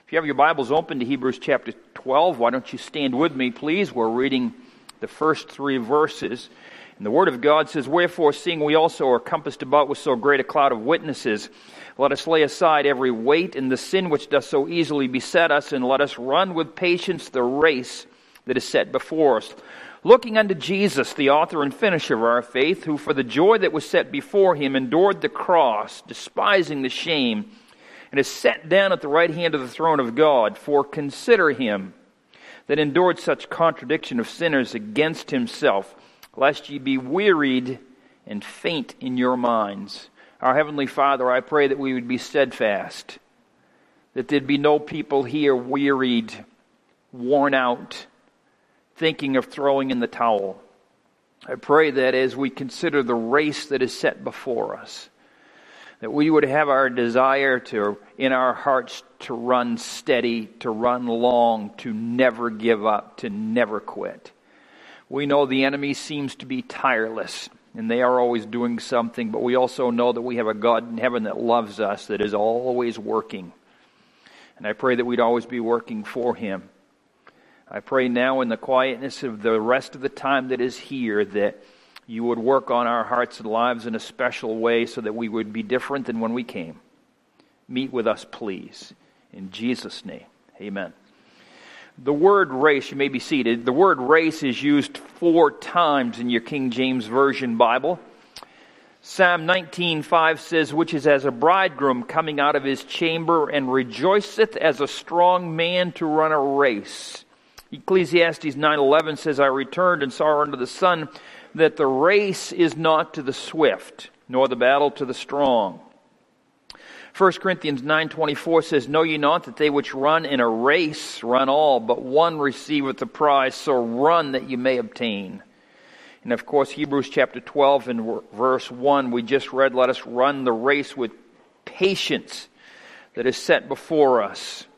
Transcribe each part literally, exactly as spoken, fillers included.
If you have your Bibles open to Hebrews chapter twelve, why don't you stand with me, please? We're reading the first three verses. And the Word of God says, "Wherefore, seeing we also are compassed about with so great a cloud of witnesses, let us lay aside every weight and the sin which doth so easily beset us, and let us run with patience the race that is set before us. Looking unto Jesus, the author and finisher of our faith, who for the joy that was set before him endured the cross, despising the shame, and is set down at the right hand of the throne of God. For consider him that endured such contradiction of sinners against himself, lest ye be wearied and faint in your minds." Our Heavenly Father, I pray that we would be steadfast, that there'd be no people here wearied, worn out, thinking of throwing in the towel. I pray that as we consider the race that is set before us, that we would have our desire to, in our hearts, to run steady, to run long, to never give up, to never quit. We know the enemy seems to be tireless, and they are always doing something, but we also know that we have a God in heaven that loves us, that is always working. And I pray that we'd always be working for him. I pray now in the quietness of the rest of the time that is here that you would work on our hearts and lives in a special way so that we would be different than when we came. Meet with us, please. In Jesus' name, amen. The word race, you may be seated. The word race is used four times in your King James Version Bible. Psalm nineteen five says, "Which is as a bridegroom coming out of his chamber, and rejoiceth as a strong man to run a race." Ecclesiastes nine eleven says, "I returned and saw under the sun that the race is not to the swift, nor the battle to the strong." First Corinthians nine twenty-four says, "Know ye not that they which run in a race run all, but one receiveth the prize, so run that you may obtain." And of course, Hebrews chapter twelve and verse one, we just read, "Let us run the race with patience that is set before us."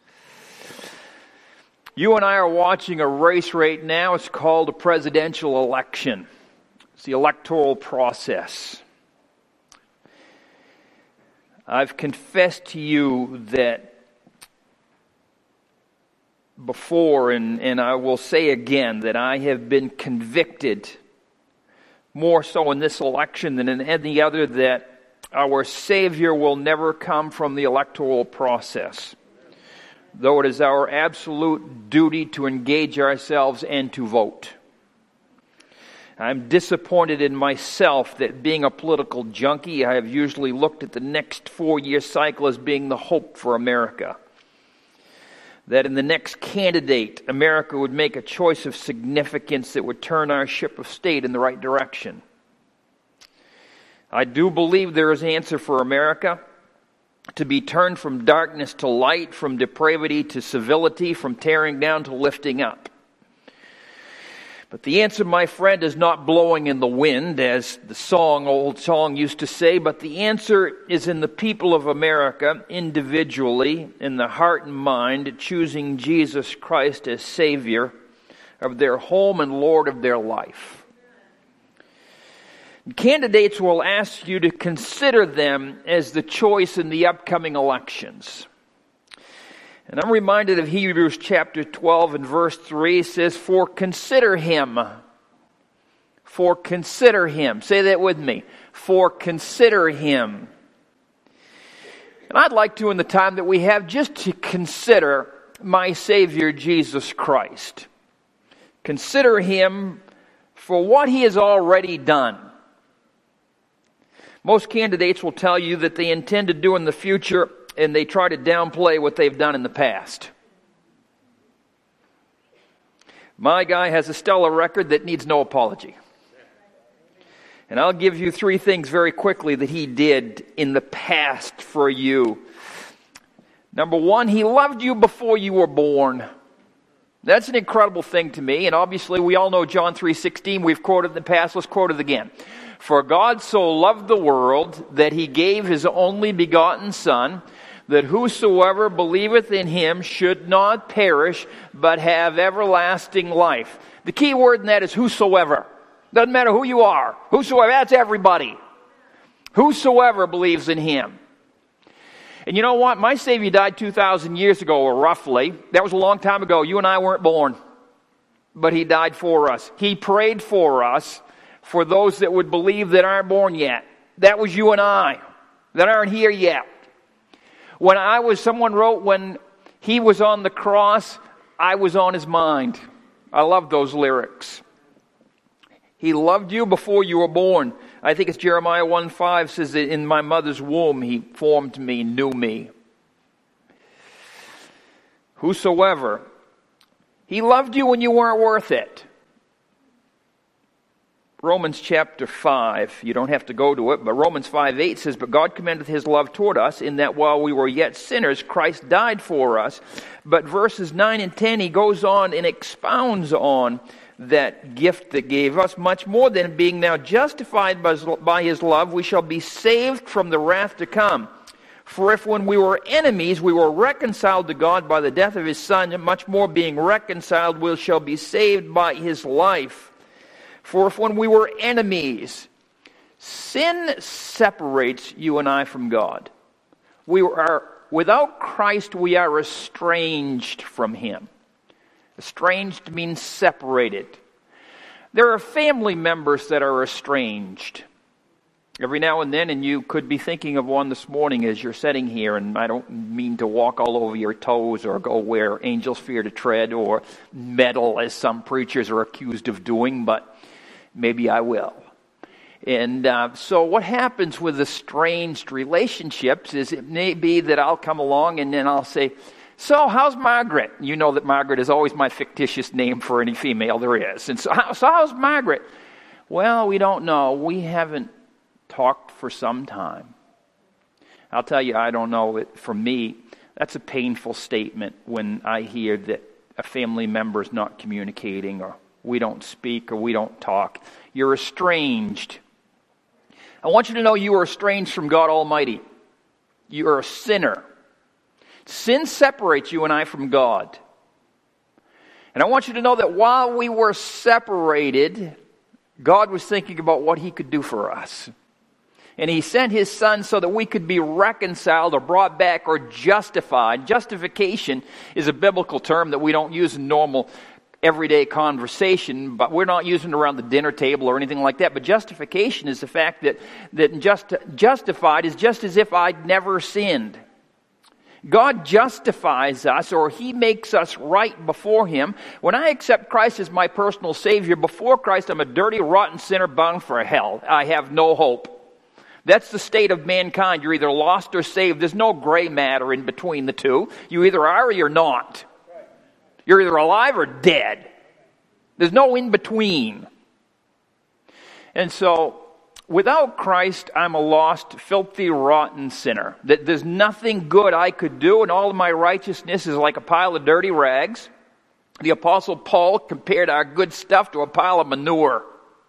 You and I are watching a race right now. It's called a presidential election. It's the electoral process. I've confessed to you that before, and, and I will say again, that I have been convicted, more so in this election than in any other, that our Savior will never come from the electoral process, though it is our absolute duty to engage ourselves and to vote. I'm disappointed in myself that being a political junkie, I have usually looked at the next four-year cycle as being the hope for America. That in the next candidate, America would make a choice of significance that would turn our ship of state in the right direction. I do believe there is an answer for America, to be turned from darkness to light, from depravity to civility, from tearing down to lifting up. But the answer, my friend, is not blowing in the wind, as the song, old song used to say, but the answer is in the people of America, individually, in the heart and mind, choosing Jesus Christ as Savior of their home and Lord of their life. Candidates will ask you to consider them as the choice in the upcoming elections. And I'm reminded of Hebrews chapter twelve and verse three. It says, "For consider him." For consider him. Say that with me. For consider him. And I'd like to, in the time that we have, just to consider my Savior Jesus Christ. Consider him for what he has already done. Most candidates will tell you that they intend to do in the future, and they try to downplay what they've done in the past. My guy has a stellar record that needs no apology. And I'll give you three things very quickly that he did in the past for you. Number one, he loved you before you were born. That's an incredible thing to me, and obviously we all know John three sixteen. We've quoted in the past. Let's quote it again. "For God so loved the world that he gave his only begotten Son, that whosoever believeth in him should not perish, but have everlasting life." The key word in that is whosoever. Doesn't matter who you are. Whosoever, that's everybody. Whosoever believes in him. And you know what? My Savior died two thousand years ago, or roughly. That was a long time ago. You and I weren't born. But He died for us. He prayed for us, for those that would believe that aren't born yet. That was you and I, that aren't here yet. When I was, someone wrote, when He was on the cross, I was on His mind. I love those lyrics. He loved you before you were born. I think it's Jeremiah one five says that in my mother's womb He formed me, knew me. Whosoever. He loved you when you weren't worth it. Romans chapter five, you don't have to go to it, but Romans five eight says, but God commendeth His love toward us, in that while we were yet sinners, Christ died for us. But verses nine and ten, he goes on and expounds on that gift that gave us, much more than being now justified by, by His love, we shall be saved from the wrath to come. For if when we were enemies, we were reconciled to God by the death of His Son, much more being reconciled, we shall be saved by His life. For if when we were enemies, sin separates you and I from God. We are, without Christ, we are estranged from Him. Estranged means separated. There are family members that are estranged. Every now and then, and you could be thinking of one this morning as you're sitting here, and I don't mean to walk all over your toes or go where angels fear to tread or meddle as some preachers are accused of doing, but maybe I will. And uh, so what happens with estranged relationships is it may be that I'll come along and then I'll say, so how's Margaret? You know that Margaret is always my fictitious name for any female there is. And so, how, so how's Margaret? Well, we don't know. We haven't talked for some time. I'll tell you, I don't know. It, for me, that's a painful statement when I hear that a family member is not communicating, or we don't speak, or we don't talk. You're estranged. I want you to know you are estranged from God Almighty. You are a sinner. Sin separates you and I from God. And I want you to know that while we were separated, God was thinking about what He could do for us. And He sent His Son so that we could be reconciled or brought back or justified. Justification is a biblical term that we don't use in normal everyday conversation, but we're not using it around the dinner table or anything like that. But justification is the fact that, that just, justified is just as if I'd never sinned. God justifies us, or He makes us right before Him. When I accept Christ as my personal Savior, before Christ I'm a dirty, rotten sinner bound for hell. I have no hope. That's the state of mankind. You're either lost or saved. There's no gray matter in between the two. You either are or you're not. You're either alive or dead. There's no in between. And so, without Christ, I'm a lost, filthy, rotten sinner. That there's nothing good I could do, and all of my righteousness is like a pile of dirty rags. The Apostle Paul compared our good stuff to a pile of manure.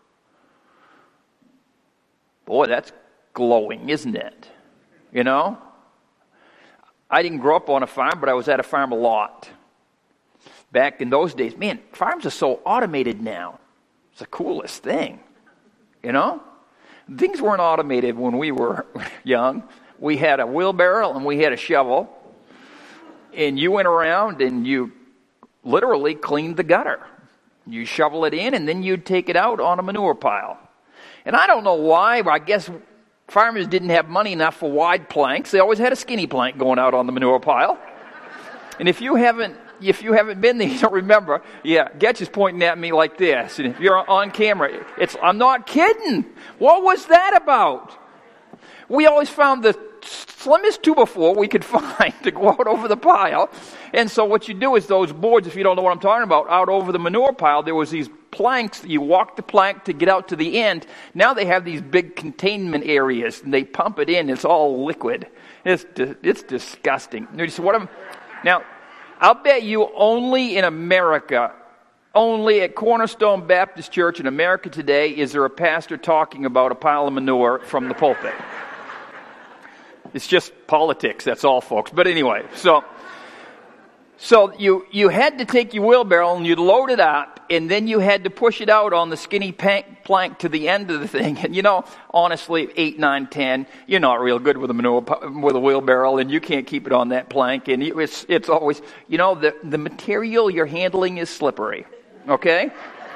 Boy, that's glowing, isn't it? You know? I didn't grow up on a farm, but I was at a farm a lot. Back in those days, man, farms are so automated now. It's the coolest thing. You know? Things weren't automated when we were young. We had a wheelbarrow and we had a shovel. And you went around and you literally cleaned the gutter. You shovel it in and then you'd take it out on a manure pile. And I don't know why, but I guess farmers didn't have money enough for wide planks. They always had a skinny plank going out on the manure pile. And if you haven't If you haven't been there, you don't remember. Yeah, Getch is pointing at me like this. And if you're on camera, it's, I'm not kidding. What was that about? We always found the slimmest two by four we could find to go out over the pile. And so what you do is those boards, if you don't know what I'm talking about, out over the manure pile, there was these planks. You walk the plank to get out to the end. Now they have these big containment areas, and they pump it in. It's all liquid. It's it's disgusting. So what I'm, now, I'll bet you only in America, only at Cornerstone Baptist Church in America today, is there a pastor talking about a pile of manure from the pulpit. It's just politics, that's all, folks. But anyway, so So you, you had to take your wheelbarrow and you'd load it up, and then you had to push it out on the skinny plank, plank to the end of the thing. And you know, honestly, eight, nine, ten, you're not real good with a manure, with a wheelbarrow, and you can't keep it on that plank. And it's, it's always, you know, the, the material you're handling is slippery. Okay?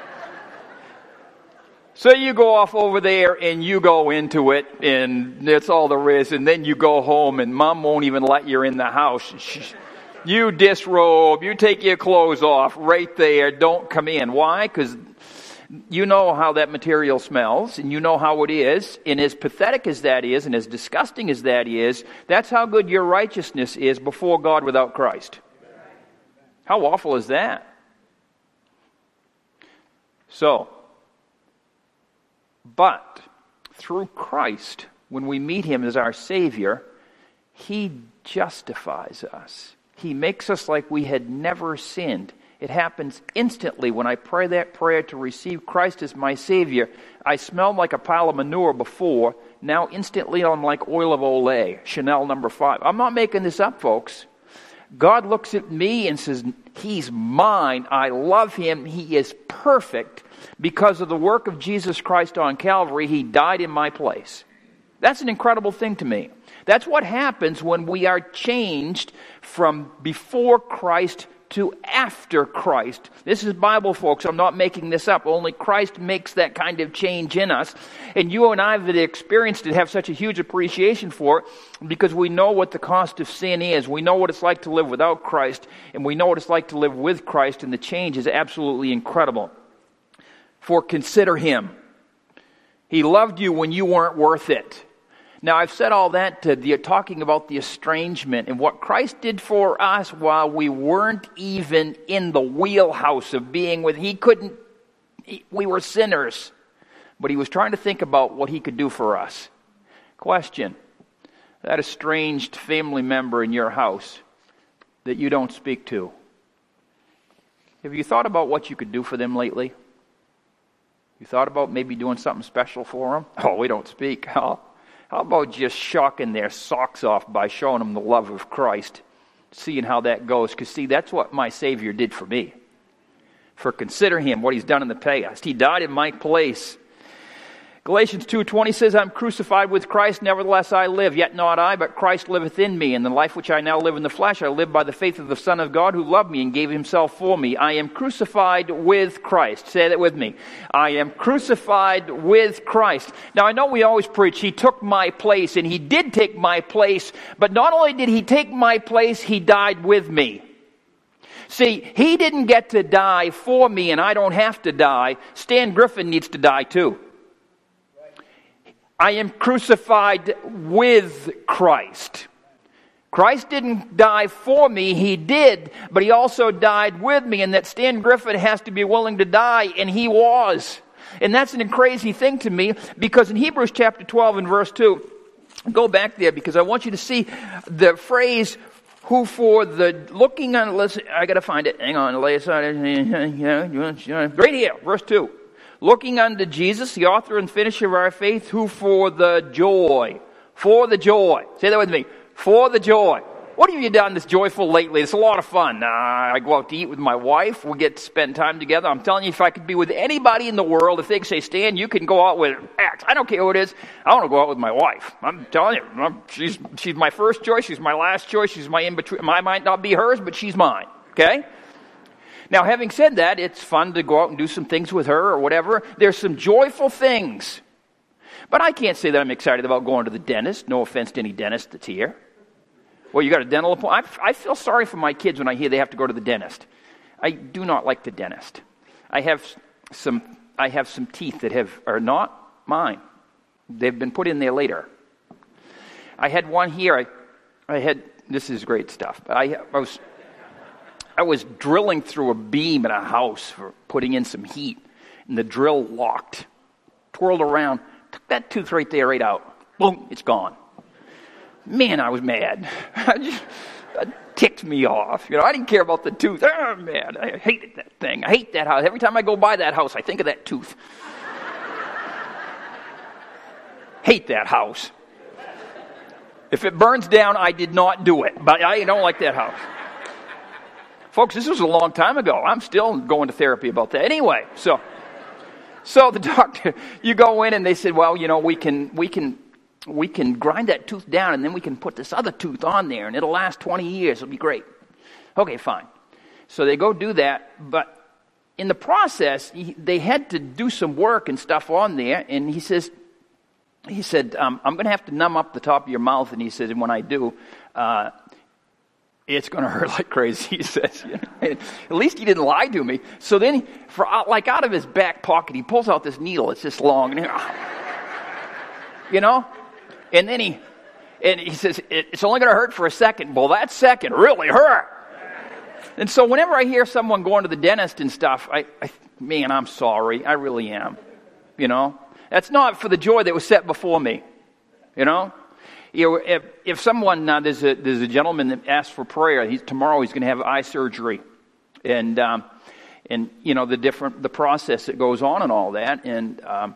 So you go off over there and you go into it, and that's all there is. And then you go home, and Mom won't even let you in the house. She, You disrobe, you take your clothes off right there, don't come in. Why? Because you know how that material smells, and you know how it is, and as pathetic as that is, and as disgusting as that is, that's how good your righteousness is before God without Christ. How awful is that? So, but through Christ, when we meet Him as our Savior, He justifies us. He makes us like we had never sinned. It happens instantly when I pray that prayer to receive Christ as my Savior. I smelled like a pile of manure before. Now instantly I'm like oil of Olay, Chanel number five. I'm not making this up, folks. God looks at me and says, He's mine. I love Him. He is perfect. Because of the work of Jesus Christ on Calvary, He died in my place. That's an incredible thing to me. That's what happens when we are changed from before Christ to after Christ. This is Bible, folks. I'm not making this up. Only Christ makes that kind of change in us. And you and I that experienced it have such a huge appreciation for it because we know what the cost of sin is. We know what it's like to live without Christ, and we know what it's like to live with Christ, and the change is absolutely incredible. For consider Him. He loved you when you weren't worth it. Now, I've said all that to the, talking about the estrangement and what Christ did for us while we weren't even in the wheelhouse of being with. He couldn't, he, we were sinners, but He was trying to think about what He could do for us. Question, that estranged family member in your house that you don't speak to, have you thought about what you could do for them lately? You thought about maybe doing something special for them? Oh, we don't speak, huh? How about just shocking their socks off by showing them the love of Christ, seeing how that goes? Because, see, that's what my Savior did for me. For consider Him, what He's done in the past. He died in my place. Galatians two twenty says, I'm crucified with Christ, nevertheless I live, yet not I, but Christ liveth in me. And the life which I now live in the flesh, I live by the faith of the Son of God who loved me and gave Himself for me. I am crucified with Christ. Say that with me. I am crucified with Christ. Now I know we always preach, He took my place, and He did take my place, but not only did He take my place, He died with me. See, He didn't get to die for me, and I don't have to die. Stan Griffin needs to die too. I am crucified with Christ. Christ didn't die for me, He did, but He also died with me, and that Stan Griffin has to be willing to die, and he was. And that's a crazy thing to me, because in Hebrews chapter twelve and verse two, go back there, because I want you to see the phrase, who for the looking on, listen, I got to find it, hang on, lay aside, right here, verse two. Looking unto Jesus, the author and finisher of our faith, who for the joy, for the joy, say that with me, for the joy. What have you done that's joyful lately? It's a lot of fun. Uh, I go out to eat with my wife. We get to spend time together. I'm telling you, if I could be with anybody in the world, if they say, Stan, you can go out with X. I don't care who it is. I want to go out with my wife. I'm telling you, I'm, she's she's my first choice. She's my last choice. She's my in-between. Mine might not be hers, but she's mine. Okay? Now, having said that, it's fun to go out and do some things with her or whatever. There's some joyful things. But I can't say that I'm excited about going to the dentist. No offense to any dentist that's here. Well, you got a dental appointment? I, I feel sorry for my kids when I hear they have to go to the dentist. I do not like the dentist. I have some I have some teeth that have are not mine. They've been put in there later. I had one here. I, I had, this is great stuff. But I, I was... I was drilling through a beam in a house for putting in some heat, and the drill locked, twirled around, took that tooth right there, right out. Boom, it's gone. Man, I was mad. I just, that ticked me off. You know, I didn't care about the tooth. Oh, man, I hated that thing. I hate that house. Every time I go by that house, I think of that tooth. Hate that house. If it burns down, I did not do it, but I don't like that house. Folks, this was a long time ago. I'm still going to therapy about that. Anyway, so so the doctor, you go in and they said, well, you know, we can we can we can grind that tooth down and then we can put this other tooth on there and it'll last twenty years. It'll be great. Okay, fine. So they go do that, but in the process, he, they had to do some work and stuff on there, and he says, he said, um, I'm going to have to numb up the top of your mouth, and he said, and when I do, uh, it's going to hurt like crazy, he says. You know? At least he didn't lie to me. So then, he, for like out of his back pocket, he pulls out this needle. It's this long, and he, you know, and then he, and he says, it's only going to hurt for a second. Well, that second really hurt. And so whenever I hear someone going to the dentist and stuff, I, I, man, I'm sorry. I really am. You know? That's not for the joy that was set before me. You know? You know, if, if someone, uh, there's a there's a gentleman that asked for prayer. He's, tomorrow he's going to have eye surgery. And, um, and you know, the different, the process that goes on and all that. And, um,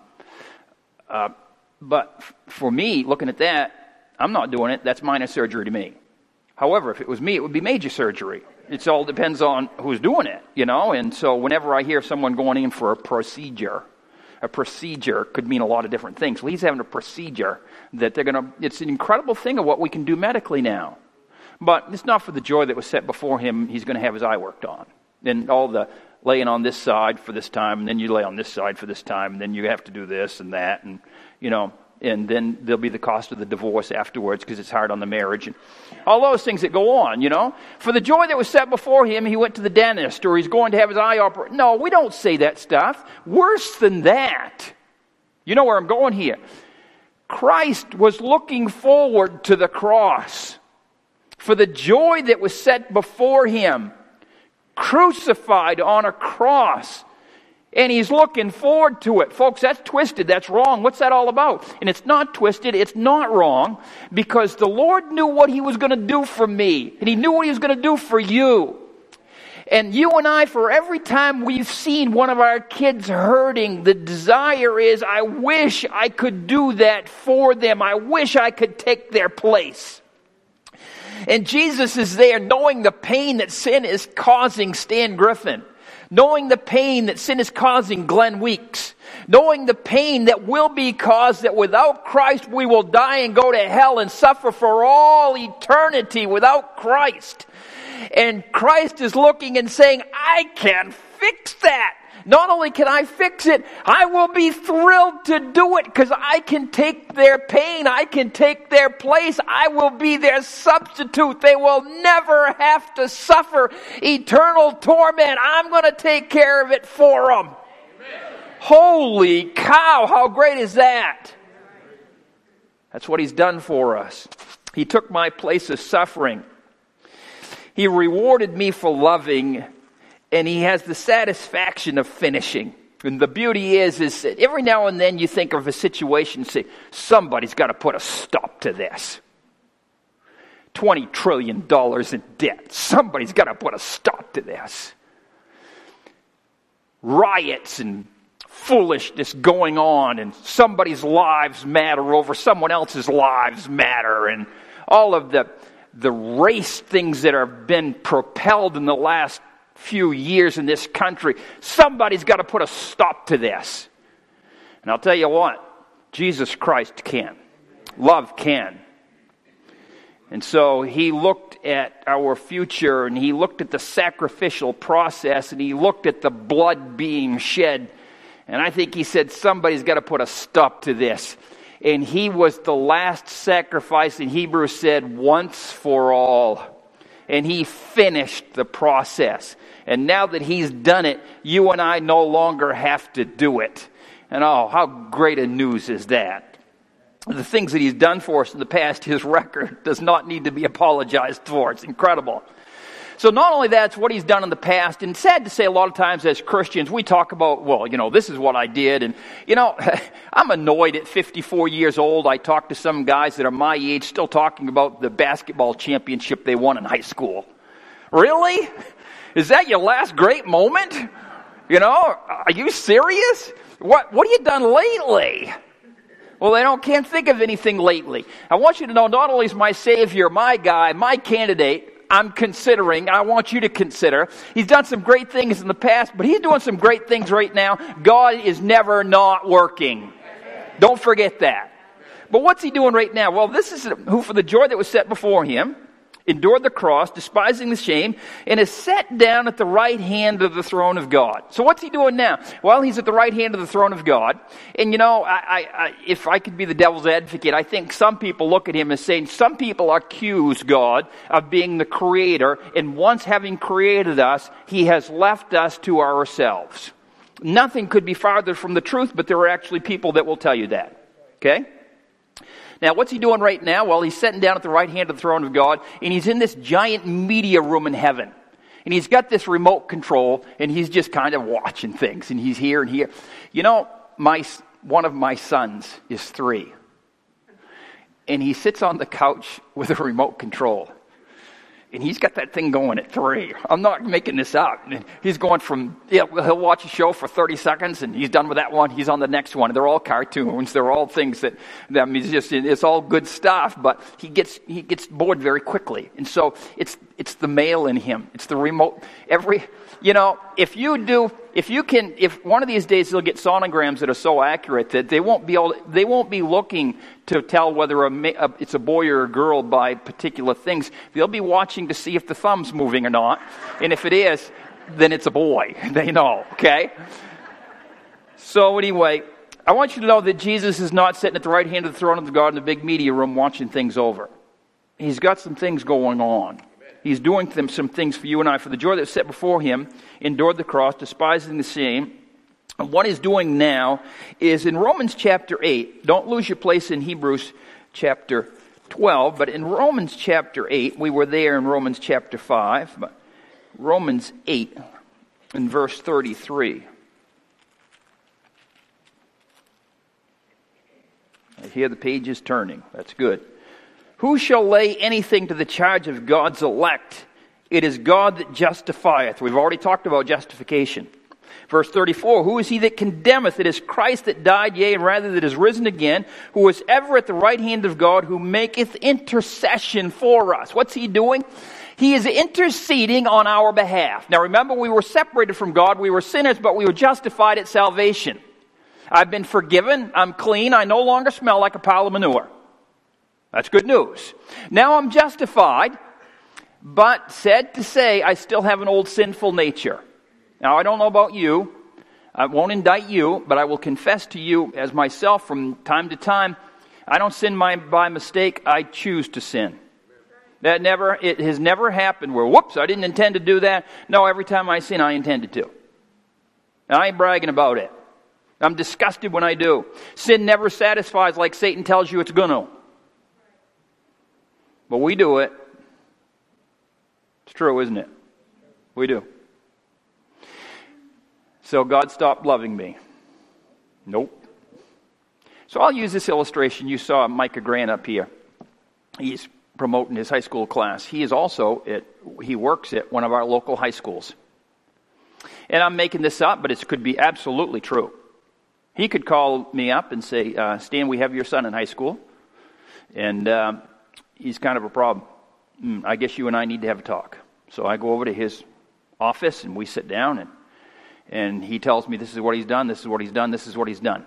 uh, but f- for me, looking at that, I'm not doing it. That's minor surgery to me. However, if it was me, it would be major surgery. It all depends on who's doing it, you know. And so whenever I hear someone going in for a procedure, a procedure could mean a lot of different things. Well, he's having a procedure that they're going to, it's an incredible thing of what we can do medically now. But it's not for the joy that was set before him. He's going to have his eye worked on. And all the laying on this side for this time, and then you lay on this side for this time, and then you have to do this and that, and, you know. And then there'll be the cost of the divorce afterwards because it's hard on the marriage. And all those things that go on, you know. For the joy that was set before him, he went to the dentist or he's going to have his eye operated. No, we don't say that stuff. Worse than that. You know where I'm going here. Christ was looking forward to the cross. For the joy that was set before him. Crucified on a cross. And he's looking forward to it. Folks, that's twisted. That's wrong. What's that all about? And it's not twisted. It's not wrong. Because the Lord knew what he was going to do for me. And he knew what he was going to do for you. And you and I, for every time we've seen one of our kids hurting, the desire is, I wish I could do that for them. I wish I could take their place. And Jesus is there knowing the pain that sin is causing Stan Griffin. Knowing the pain that sin is causing Glenn Weeks. Knowing the pain that will be caused that without Christ we will die and go to hell and suffer for all eternity without Christ. And Christ is looking and saying, I can fix that. Not only can I fix it, I will be thrilled to do it because I can take their pain. I can take their place. I will be their substitute. They will never have to suffer eternal torment. I'm going to take care of it for them. Amen. Holy cow, how great is that? That's what he's done for us. He took my place of suffering. He rewarded me for loving. And he has the satisfaction of finishing. And the beauty is, is that every now and then you think of a situation and say, somebody's got to put a stop to this. twenty trillion dollars in debt. Somebody's got to put a stop to this. Riots and foolishness going on, and somebody's lives matter over someone else's lives matter, and all of the, the race things that have been propelled in the last few years in this country. Somebody's got to put a stop to this. And I'll tell you what, Jesus Christ can. Love can. And so he looked at our future, and he looked at the sacrificial process, and he looked at the blood being shed. And I think he said, somebody's got to put a stop to this. And he was the last sacrifice, and Hebrews said, once for all. And he finished the process. And now that he's done it, you and I no longer have to do it. And oh, how great a news is that? The things that he's done for us in the past, his record does not need to be apologized for. It's incredible. So not only that's what he's done in the past, and sad to say a lot of times as Christians, we talk about, well, you know, this is what I did. And, you know, I'm annoyed at fifty-four years old. I talk to some guys that are my age still talking about the basketball championship they won in high school. Really? Is that your last great moment? You know, are you serious? What, what have you done lately? Well, they don't can't think of anything lately. I want you to know not only is my Savior my guy, my candidate, I'm considering, I want you to consider. He's done some great things in the past, but he's doing some great things right now. God is never not working. Don't forget that. But what's he doing right now? Well, this is who for the joy that was set before him endured the cross, despising the shame, and is set down at the right hand of the throne of God. So what's he doing now? Well, he's at the right hand of the throne of God. And you know, I, I, I, if I could be the devil's advocate, I think some people look at him as saying, some people accuse God of being the creator, and once having created us, he has left us to ourselves. Nothing could be farther from the truth, but there are actually people that will tell you that. Okay? Now, what's he doing right now? Well, he's sitting down at the right hand of the throne of God, and he's in this giant media room in heaven. And he's got this remote control, and he's just kind of watching things, and he's here and here. You know, my one of my sons is three, and he sits on the couch with a remote control. And he's got that thing going at three. I'm not making this up. He's going from, yeah, he'll watch a show for thirty seconds, and he's done with that one. He's on the next one. They're all cartoons. They're all things that, that I mean, it's just, it's all good stuff, but he gets, he gets bored very quickly. And so it's, it's the male in him. It's the remote. Every, you know, if you do, if you can, if one of these days they'll get sonograms that are so accurate that they won't be able, they won't be looking to tell whether a, a, it's a boy or a girl by particular things. They'll be watching to see if the thumb's moving or not. And if it is, then it's a boy. They know, okay? So anyway, I want you to know that Jesus is not sitting at the right hand of the throne of God in the big media room watching things over. He's got some things going on. He's doing them, some things for you and I. For the joy that was set before him, endured the cross, despising the shame. And what he's doing now is in Romans chapter eight. Don't lose your place in Hebrews chapter twelve. But in Romans chapter eight, we were there in Romans chapter five. But Romans eight in verse thirty-three. I hear the pages turning. That's good. Who shall lay anything to the charge of God's elect? It is God that justifieth. We've already talked about justification. Verse thirty-four, who is he that condemneth? It is Christ that died, yea, and rather that is risen again, who is ever at the right hand of God, who maketh intercession for us. What's he doing? He is interceding on our behalf. Now remember, we were separated from God. We were sinners, but we were justified at salvation. I've been forgiven. I'm clean. I no longer smell like a pile of manure. That's good news. Now I'm justified, but said to say, I still have an old sinful nature. Now I don't know about you. I won't indict you, but I will confess to you as myself from time to time, I don't sin by, by mistake. I choose to sin. That never, it has never happened where, whoops, I didn't intend to do that. No, every time I sin, I intended to. Now, I ain't bragging about it. I'm disgusted when I do. Sin never satisfies like Satan tells you it's going to. But we do it. It's true, isn't it? We do. So God stopped loving me. Nope. So I'll use this illustration. You saw Micah Grant up here. He's promoting his high school class. He is also, at, he works at one of our local high schools. And I'm making this up, but it could be absolutely true. He could call me up and say, uh, Stan, we have your son in high school. And uh, he's kind of a problem. Mm, I guess you and I need to have a talk. So I go over to his office and we sit down and and he tells me this is what he's done, this is what he's done, this is what he's done.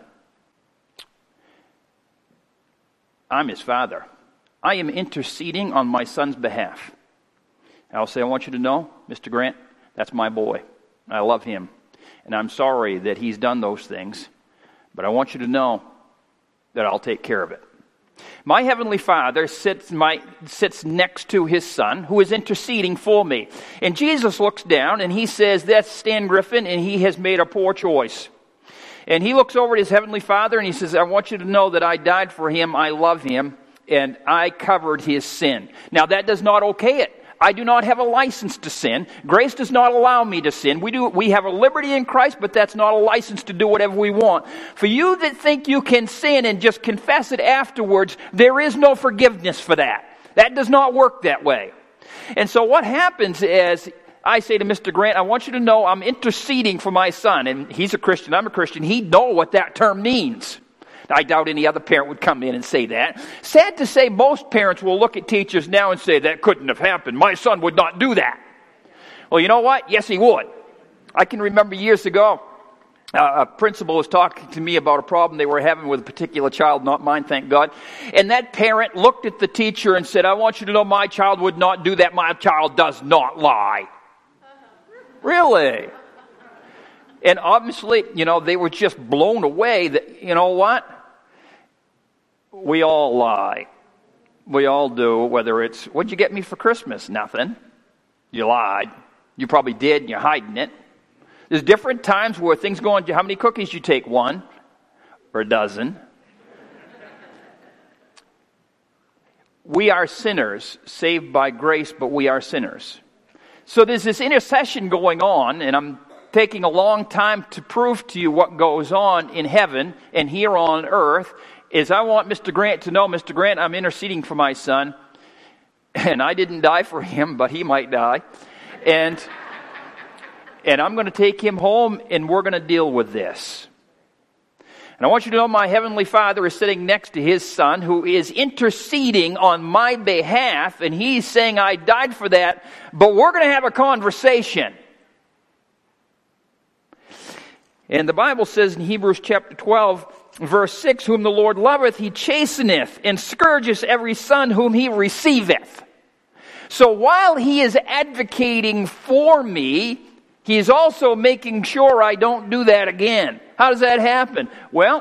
I'm his father. I am interceding on my son's behalf. I'll say, I want you to know, Mister Grant, that's my boy. I love him. And I'm sorry that he's done those things, but I want you to know that I'll take care of it. My heavenly Father sits, my, sits next to his son, who is interceding for me. And Jesus looks down and he says, that's Stan Griffin, and he has made a poor choice. And he looks over at his heavenly Father and he says, I want you to know that I died for him, I love him, and I covered his sin. Now that does not okay it. I do not have a license to sin. Grace does not allow me to sin. We do. We have a liberty in Christ, but that's not a license to do whatever we want. For you that think you can sin and just confess it afterwards, there is no forgiveness for that. That does not work that way. And so what happens is, I say to Mister Grant, I want you to know I'm interceding for my son. And he's a Christian, I'm a Christian. He'd know what that term means. I doubt any other parent would come in and say that. Sad to say, most parents will look at teachers now and say, that couldn't have happened. My son would not do that. Well, you know what? Yes, he would. I can remember years ago, uh, a principal was talking to me about a problem they were having with a particular child, not mine, thank God. And that parent looked at the teacher and said, I want you to know my child would not do that. My child does not lie. Really? And obviously, you know, they were just blown away that, you know what? We all lie. We all do, whether it's, what'd you get me for Christmas? Nothing. You lied. You probably did, and you're hiding it. There's different times where things go on. How many cookies you take? One or a dozen? We are sinners, saved by grace, but we are sinners. So there's this intercession going on, and I'm taking a long time to prove to you what goes on in heaven and here on earth, is I want Mister Grant to know, Mister Grant, I'm interceding for my son, and I didn't die for him, but he might die. And... And I'm going to take him home, and we're going to deal with this. And I want you to know my Heavenly Father is sitting next to His Son, who is interceding on my behalf, and He's saying, I died for that, but we're going to have a conversation. And the Bible says in Hebrews chapter twelve, verse six, whom the Lord loveth, He chasteneth, and scourgeth every son whom He receiveth. So while He is advocating for me, He's also making sure I don't do that again. How does that happen? Well,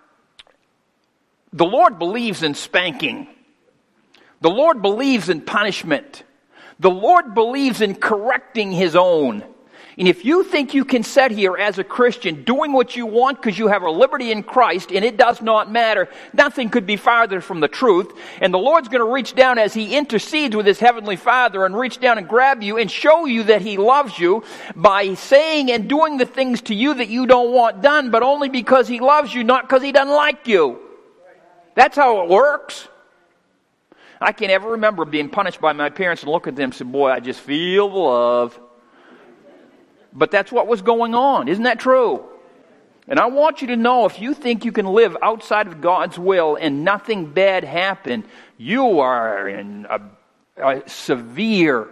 the Lord believes in spanking. The Lord believes in punishment. The Lord believes in correcting His own. And if you think you can sit here as a Christian doing what you want because you have a liberty in Christ and it does not matter, nothing could be farther from the truth. And the Lord's going to reach down as He intercedes with His Heavenly Father and reach down and grab you and show you that He loves you by saying and doing the things to you that you don't want done, but only because He loves you, not because He doesn't like you. That's how it works. I can't ever remember being punished by my parents and look at them and say, boy, I just feel the love. But that's what was going on. Isn't that true? And I want you to know, if you think you can live outside of God's will and nothing bad happen, you are in a, a severely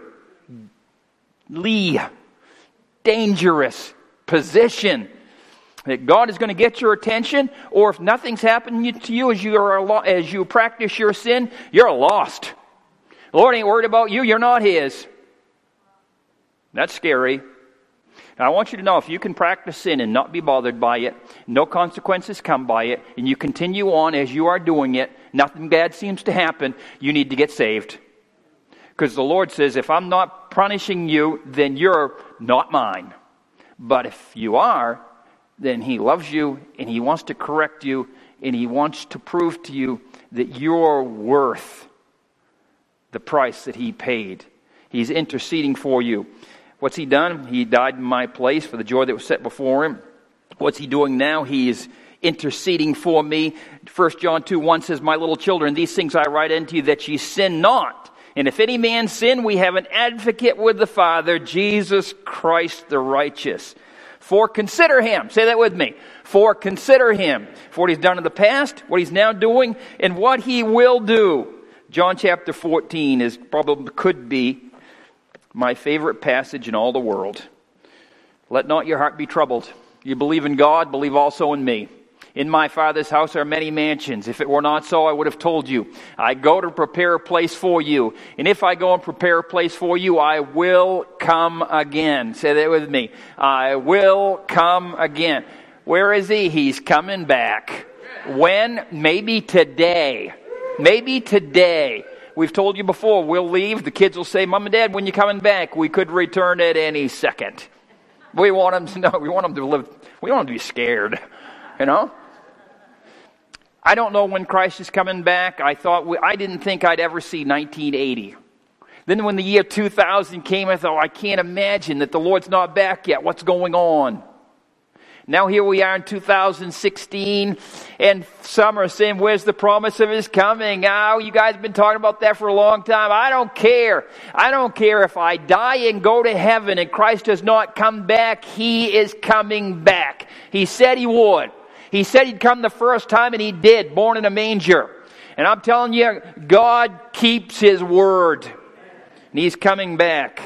dangerous position. That God is going to get your attention, or if nothing's happening to you as you are as you practice your sin, you're lost. The Lord ain't worried about you. You're not His. That's scary. Now, I want you to know, if you can practice sin and not be bothered by it, no consequences come by it, and you continue on as you are doing it, nothing bad seems to happen, you need to get saved. Because the Lord says, if I'm not punishing you, then you're not mine. But if you are, then He loves you, and He wants to correct you, and He wants to prove to you that you're worth the price that He paid. He's interceding for you. What's He done? He died in my place for the joy that was set before Him. What's He doing now? He is interceding for me. First John two one says, my little children, these things I write unto you, that ye sin not. And if any man sin, we have an advocate with the Father, Jesus Christ the righteous. For consider Him. Say that with me. For consider Him. For what He's done in the past, what He's now doing, and what He will do. John chapter fourteen is probably could be my favorite passage in all the world. Let not your heart be troubled. You believe in God, believe also in me. In my Father's house are many mansions. If it were not so, I would have told you. I go to prepare a place for you. And if I go and prepare a place for you, I will come again. Say that with me. I will come again. Where is He? He's coming back. When? Maybe today. Maybe today. We've told you before, we'll leave. The kids will say, Mom and Dad, when you coming back? We could return at any second. We want them to know. We want them to live. We don't want them to be scared. You know? I don't know when Christ is coming back. I thought we, I didn't think I'd ever see nineteen eighty. Then when the year two thousand came, I thought, I can't imagine that the Lord's not back yet. What's going on? Now here we are in two thousand sixteen, and some are saying, where's the promise of His coming? Oh, you guys have been talking about that for a long time. I don't care. I don't care if I die and go to heaven and Christ does not come back. He is coming back. He said He would. He said He'd come the first time, and He did, born in a manger. And I'm telling you, God keeps His word. And He's coming back.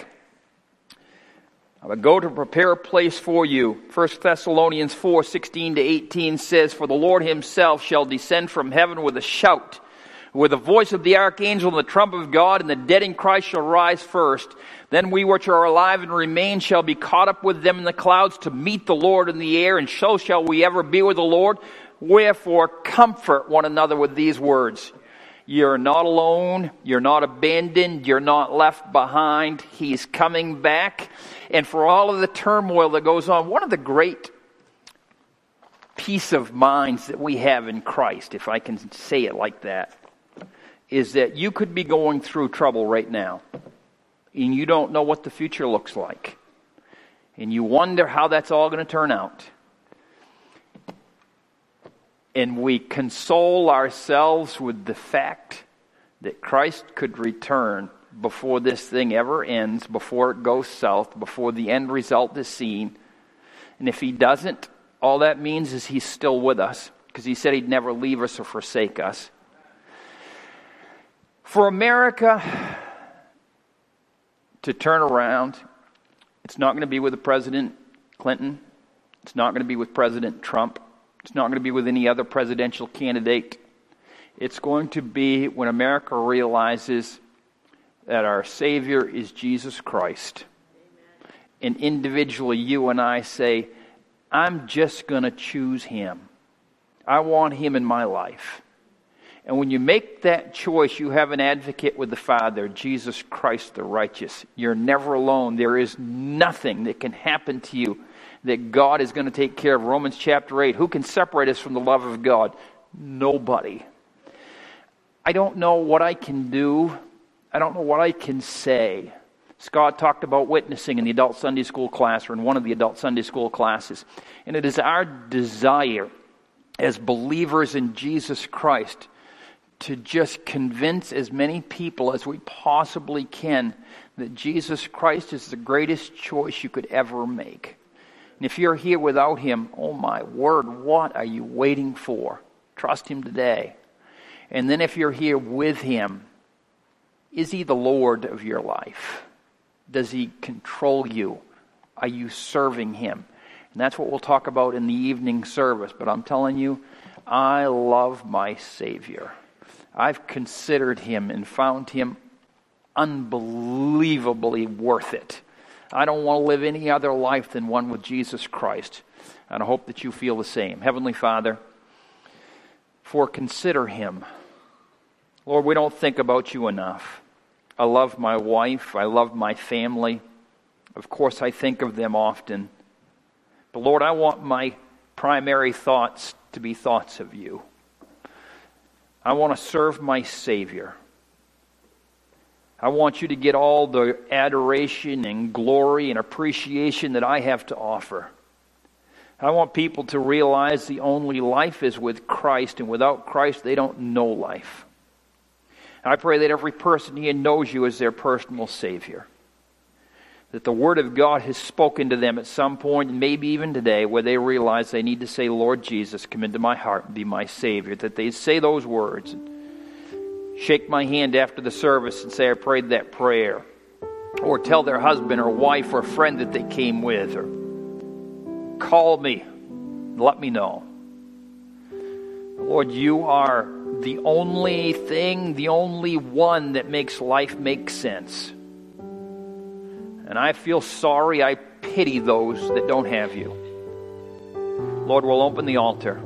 I would go to prepare a place for you. First Thessalonians four, sixteen to eighteen says, For the Lord Himself shall descend from heaven with a shout, with the voice of the archangel and the trump of God, and the dead in Christ shall rise first. Then we which are alive and remain shall be caught up with them in the clouds to meet the Lord in the air, and so shall we ever be with the Lord. Wherefore comfort one another with these words. You're not alone. You're not abandoned. You're not left behind. He's coming back. And for all of the turmoil that goes on, one of the great peace of minds that we have in Christ, if I can say it like that, is that you could be going through trouble right now, and you don't know what the future looks like. And you wonder how that's all going to turn out. And we console ourselves with the fact that Christ could return before this thing ever ends, before it goes south, before the end result is seen. And if He doesn't, all that means is He's still with us, because He said He'd never leave us or forsake us. For America to turn around, it's not going to be with President Clinton. It's not going to be with President Trump. It's not going to be with any other presidential candidate. It's going to be when America realizes that our Savior is Jesus Christ. Amen. And individually, you and I say, I'm just going to choose Him. I want Him in my life. And when you make that choice, you have an advocate with the Father, Jesus Christ the righteous. You're never alone. There is nothing that can happen to you that God is going to take care of. Romans chapter eight, who can separate us from the love of God? Nobody. I don't know what I can do. I don't know what I can say. Scott talked about witnessing in the adult Sunday school class, or in one of the adult Sunday school classes. And it is our desire as believers in Jesus Christ to just convince as many people as we possibly can that Jesus Christ is the greatest choice you could ever make. And if you're here without Him, oh my word, what are you waiting for? Trust Him today. And then if you're here with Him, is He the Lord of your life? Does He control you? Are you serving Him? And that's what we'll talk about in the evening service. But I'm telling you, I love my Savior. I've considered Him and found Him unbelievably worth it. I don't want to live any other life than one with Jesus Christ. And I hope that you feel the same. Heavenly Father, for consider Him. Lord, we don't think about You enough. I love my wife. I love my family. Of course, I think of them often. But Lord, I want my primary thoughts to be thoughts of You. I want to serve my Savior. I want You to get all the adoration and glory and appreciation that I have to offer. I want people to realize the only life is with Christ, and without Christ they don't know life. I pray that every person here knows You as their personal Savior. That the Word of God has spoken to them at some point, and maybe even today, where they realize they need to say, Lord Jesus, come into my heart and be my Savior. That they say those words and shake my hand after the service and say, I prayed that prayer. Or tell their husband or wife or friend that they came with. Or call me and let me know. Lord, You are the only thing, the only one that makes life make sense. And I feel sorry, I pity those that don't have You. Lord, we'll open the altar.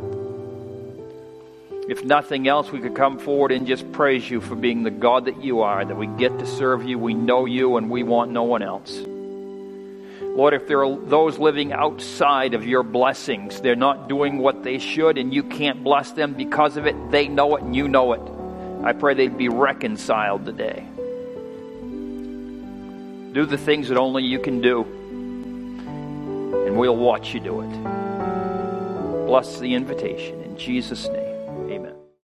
If nothing else, we could come forward and just praise You for being the God that You are, that we get to serve You, we know You, and we want no one else. Lord, if there are those living outside of Your blessings, they're not doing what they should, and You can't bless them because of it, they know it and You know it. I pray they'd be reconciled today. Do the things that only You can do, and we'll watch You do it. Bless the invitation in Jesus' name.